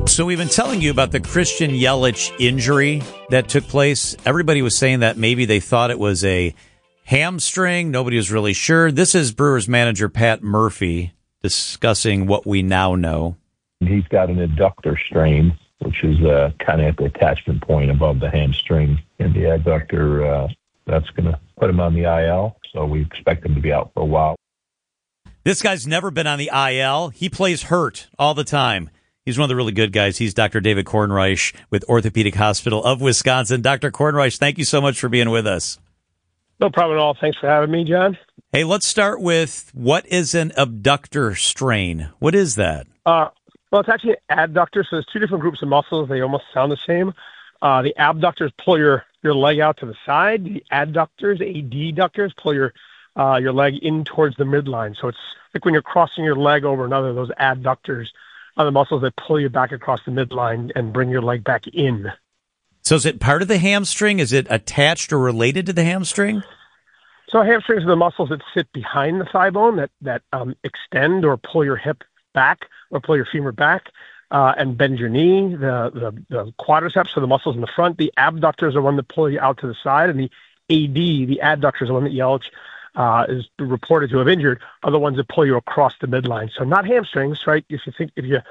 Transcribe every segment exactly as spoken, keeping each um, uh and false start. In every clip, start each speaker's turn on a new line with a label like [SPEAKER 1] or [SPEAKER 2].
[SPEAKER 1] So we've been telling you about the Christian Yelich injury that took place. Everybody was saying that maybe they thought it was a hamstring. Nobody was really sure. This is Brewers manager Pat Murphy discussing what we now know.
[SPEAKER 2] He's got an adductor strain, which is uh, kind of at the attachment point above the hamstring. And the adductor, uh, that's going to put him on the I L. So we expect him to be out for a while.
[SPEAKER 1] This guy's never been on the I L. He plays hurt all the time. He's one of the really good guys. He's Doctor David Kornreich with Orthopedic Hospital of Wisconsin. Doctor Kornreich, thank you so much for being with us.
[SPEAKER 3] No problem at all. Thanks for having me, John.
[SPEAKER 1] Hey, let's start with what is an abductor strain? What is that?
[SPEAKER 3] Uh, well, it's actually an adductor, so there's two different groups of muscles. They almost sound the same. Uh, the abductors pull your, your leg out to the side. The adductors, adductors, pull your uh, your leg in towards the midline. So it's like when you're crossing your leg over another, those adductors are the muscles that pull you back across the midline and bring your leg back in.
[SPEAKER 1] So is it part of the hamstring? Is it attached or related to the hamstring?
[SPEAKER 3] So hamstrings are the muscles that sit behind the thigh bone that, that um, extend or pull your hip back or pull your femur back uh, and bend your knee. The, the, the quadriceps are the muscles in the front. The abductors are one that pull you out to the side. And the A D, the adductors, are one that Yelich uh, is reported to have injured, are the ones that pull you across the midline. So not hamstrings, right? If you think, if you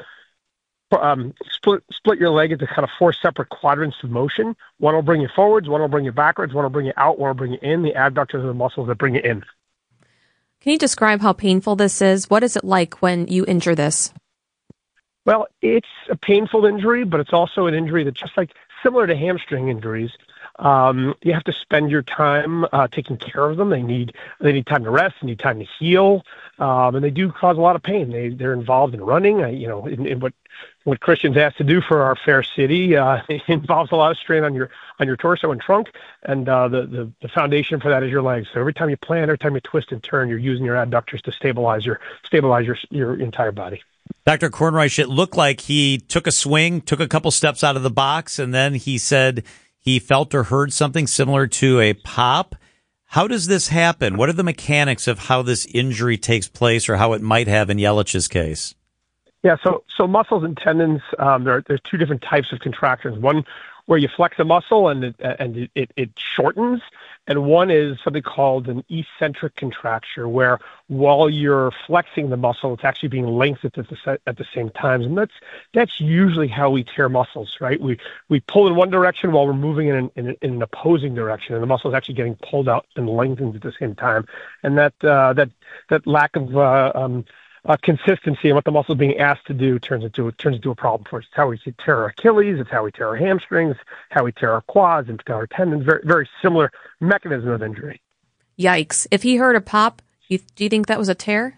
[SPEAKER 3] um, split split your leg into kind of four separate quadrants of motion, one will bring you forwards, one will bring you backwards, one will bring you out, one will bring you in. The adductors are the muscles that bring you in.
[SPEAKER 4] Can you describe how painful this is? What is it like when you injure this?
[SPEAKER 3] Well, it's a painful injury, but it's also an injury that, just like similar to hamstring injuries, um, you have to spend your time uh, taking care of them. They need they need time to rest, they need time to heal, um, and they do cause a lot of pain. They they're involved in running. I, you know, in, in what what Christians ask to do for our fair city uh, it involves a lot of strain on your on your torso and trunk, and uh, the, the the foundation for that is your legs. So every time you plan, every time you twist and turn, you're using your adductors to stabilize your stabilize your your entire body.
[SPEAKER 1] Doctor Kornreich, it looked like he took a swing, took a couple steps out of the box, and then he said he felt or heard something similar to a pop. How does this happen? What are the mechanics of how this injury takes place, or how it might have in Yelich's case?
[SPEAKER 3] Yeah, so so muscles and tendons, um, there, there's two different types of contractions. One where you flex a muscle and it, and it, it, it shortens, and one is something called an eccentric contracture, where while you're flexing the muscle, it's actually being lengthened at the at the same time. And that's that's usually how we tear muscles, right? We we pull in one direction while we're moving in an, in, in an opposing direction, and the muscle is actually getting pulled out and lengthened at the same time. And that uh, that that lack of uh, um, Uh, consistency and what the muscle is being asked to do turns into turns into a problem for us. It's how we tear our Achilles, it's how we tear our hamstrings, how we tear our quads and our tendons. Very very similar mechanism of injury.
[SPEAKER 4] Yikes! If he heard a pop, you, do you think that was a tear?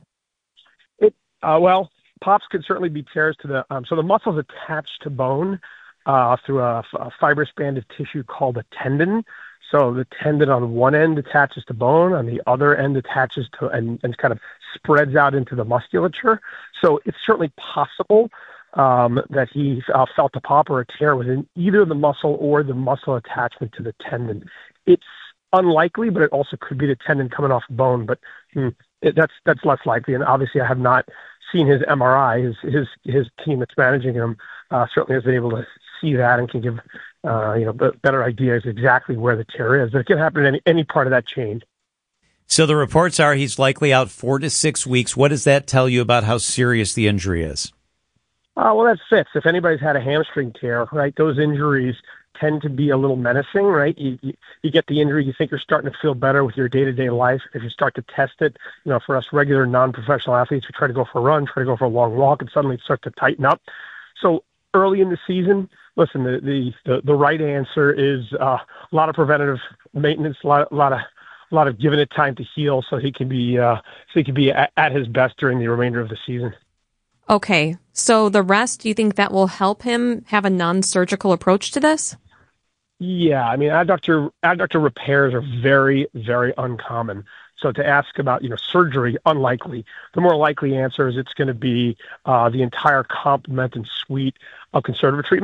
[SPEAKER 3] It uh, well, pops could certainly be tears to the um, so the muscles attached to bone uh, through a, a fibrous band of tissue called a tendon. So the tendon on one end attaches to bone, on the other end attaches to and, and kind of spreads out into the musculature. So it's certainly possible um, that he uh, felt a pop or a tear within either the muscle or the muscle attachment to the tendon. It's unlikely, but it also could be the tendon coming off the bone. But hmm, it, that's that's less likely. And obviously, I have not seen his M R I. His his his team that's managing him uh, certainly has been able to see that and can give uh, you know b- better ideas exactly where the tear is. But it can happen in any, any part of that chain.
[SPEAKER 1] So the reports are he's likely out four to six weeks. What does that tell you about how serious the injury is?
[SPEAKER 3] Uh, well, that fits. If anybody's had a hamstring tear, right, those injuries tend to be a little menacing, right? You, you, you get the injury, you think you're starting to feel better with your day-to-day life. If you start to test it, you know, for us regular non-professional athletes, we try to go for a run, try to go for a long walk, and suddenly it starts to tighten up. So early in the season, listen, the the, the, the right answer is uh, a lot of preventative maintenance, a lot, a lot of a lot of giving it time to heal, so he can be uh, so he can be at, at his best during the remainder of the season.
[SPEAKER 4] Okay, so the rest, do you think that will help him have a non-surgical approach to this?
[SPEAKER 3] Yeah, I mean, adductor adductor repairs are very, very uncommon. So to ask about, you know, surgery, unlikely. The more likely answer is it's going to be uh, the entire complement and suite of conservative treatment.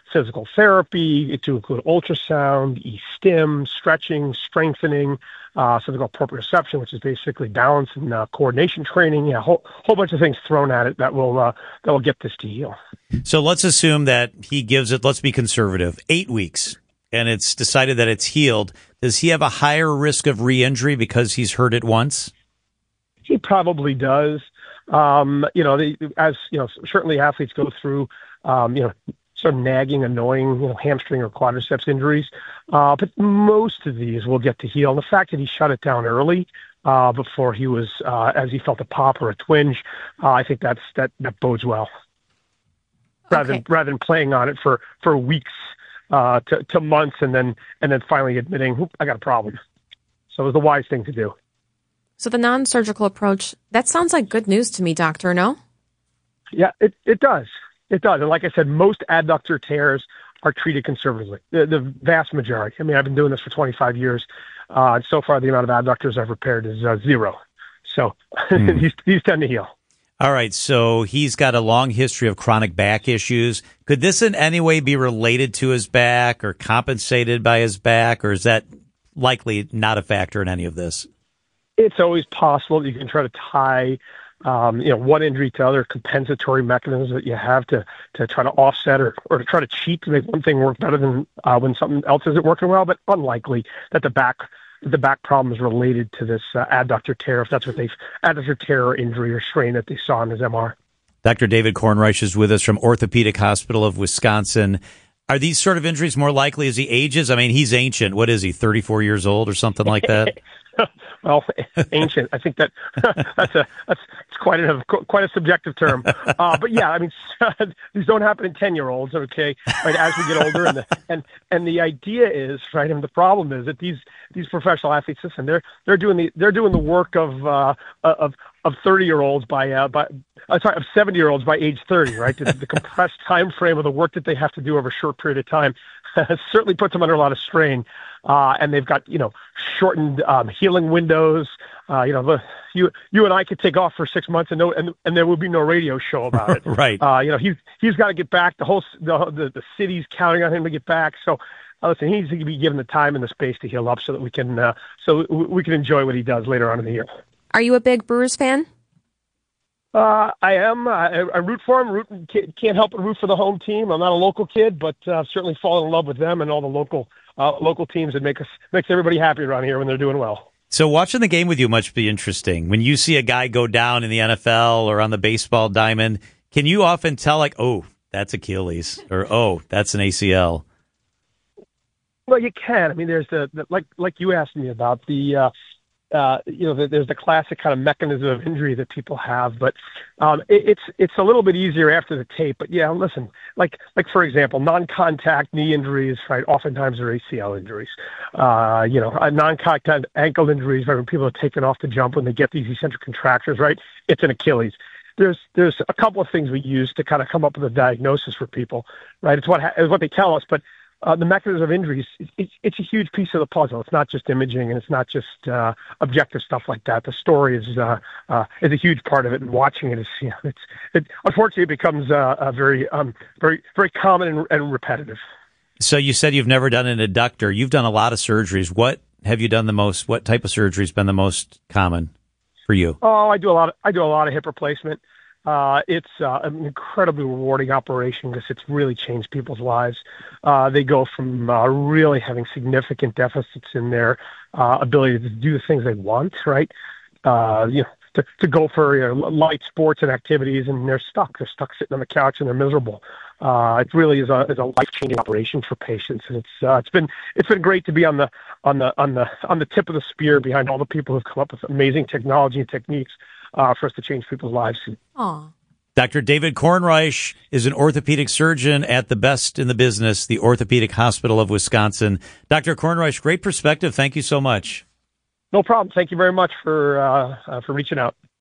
[SPEAKER 3] physical therapy to include ultrasound, e-stim, stretching, strengthening, uh, something called proprioception, which is basically balance and uh, coordination training. Yeah, a whole, whole bunch of things thrown at it that will uh, that will get this to heal.
[SPEAKER 1] So let's assume that he gives it, let's be conservative, eight weeks, and it's decided that it's healed. Does he have a higher risk of re-injury because he's hurt it once?
[SPEAKER 3] He probably does. Um, you know, they, as you know, certainly athletes go through, um, you know, sort of nagging, annoying, you know, hamstring or quadriceps injuries. Uh, but most of these will get to heal. And the fact that he shut it down early, uh, before he was, uh, as he felt a pop or a twinge, uh, I think that's, that, that bodes well. Rather
[SPEAKER 4] Okay.
[SPEAKER 3] than, rather than playing on it for, for weeks, uh, to, to months and then, and then finally admitting, "Oop, I got a problem." So it was the wise thing to do.
[SPEAKER 4] So the non-surgical approach, that sounds like good news to me, doctor, no?
[SPEAKER 3] Yeah, it, it does. It does. And like I said, most adductor tears are treated conservatively, the, the vast majority. I mean, I've been doing this for twenty-five years. Uh, so far, the amount of adductors I've repaired is uh, zero. So
[SPEAKER 1] Hmm.
[SPEAKER 3] these, these tend to heal.
[SPEAKER 1] All right, so he's got a long history of chronic back issues. Could this in any way be related to his back or compensated by his back, or is that likely not a factor in any of this?
[SPEAKER 3] It's always possible that you can try to tie, um, you know, one injury to other compensatory mechanisms that you have to, to try to offset or, or to try to cheat to make one thing work better than uh, when something else isn't working well, but unlikely that the back the back problem is related to this uh, adductor tear, if that's what they've, adductor tear or injury or strain that they saw in his M R.
[SPEAKER 1] Doctor David Kornreich is with us from Orthopedic Hospital of Wisconsin. Are these sort of injuries more likely as he ages? I mean, he's ancient. What is he, thirty-four years old or something like that?
[SPEAKER 3] Well, ancient. I think that that's a that's, that's quite a quite a subjective term. Uh, but yeah, I mean, these don't happen in ten year olds. Okay, right? As we get older, and the and and the idea is right. And the problem is that these these professional athletes, listen, they're they're doing the they're doing the work of uh, of of thirty year olds by uh, by uh, sorry of seventy year olds by age thirty. Right, the, the compressed time frame of the work that they have to do over a short period of time certainly puts them under a lot of strain. Uh, and they've got, you know, shortened um, healing windows. Uh, you know, the, you you and I could take off for six months and no, and, and there would be no radio show about it.
[SPEAKER 1] Right.
[SPEAKER 3] Uh, you know, he's he's got to get back. The whole the, the the city's counting on him to get back. So, uh, listen, he needs to be given the time and the space to heal up so that we can uh, so we can enjoy what he does later on in the year.
[SPEAKER 4] Are you a big Brewers fan?
[SPEAKER 3] Uh, I am. I, I root for him. Root, can't help but root for the home team. I'm not a local kid, but uh, certainly fallen in love with them and all the local uh, local teams. That make us makes everybody happy around here when they're doing well.
[SPEAKER 1] So watching the game with you must be interesting. When you see a guy go down in the N F L or on the baseball diamond, can you often tell, like, oh, that's Achilles, or oh, that's an A C L?
[SPEAKER 3] Well, you can. I mean, there's the, the like like you asked me about the. Uh, Uh, you know, there's the classic kind of mechanism of injury that people have, but um, it, it's it's a little bit easier after the tape. But yeah, listen, like like for example, non-contact knee injuries, right? Oftentimes are A C L injuries. Uh, you know, uh, non-contact ankle injuries, right? When people are taken off to jump when they get these eccentric contractures, right? It's an Achilles. There's there's a couple of things we use to kind of come up with a diagnosis for people, right? It's what ha- it's what they tell us, but Uh, the mechanism of injuries, it's, it's a huge piece of the puzzle. It's not just imaging and it's not just uh, objective stuff like that. The story is uh, uh, is a huge part of it, and watching it is, you know, it's it unfortunately it becomes uh, a very um, very very common and, and repetitive.
[SPEAKER 1] So you said you've never done an adductor. You've done a lot of surgeries. What have you done the most? What type of surgery has been the most common for you?
[SPEAKER 3] Oh, I do a lot. Of, I do a lot of hip replacement. Uh, it's uh, an incredibly rewarding operation because it's really changed people's lives. Uh, they go from uh, really having significant deficits in their uh, ability to do the things they want, right? Uh, you know, to, to go for you know, light sports and activities, and they're stuck. They're stuck sitting on the couch and they're miserable. Uh, it really is a is a life changing operation for patients, and it's uh, it's been it's been great to be on the on the on the on the tip of the spear behind all the people who've come up with amazing technology and techniques. Uh, for us to change people's lives.
[SPEAKER 4] Aw.
[SPEAKER 1] Doctor David Kornreich is an orthopedic surgeon at the best in the business, the Orthopedic Hospital of Wisconsin. Doctor Kornreich, great perspective. Thank you so much.
[SPEAKER 3] No problem. Thank you very much for uh, uh, for reaching out.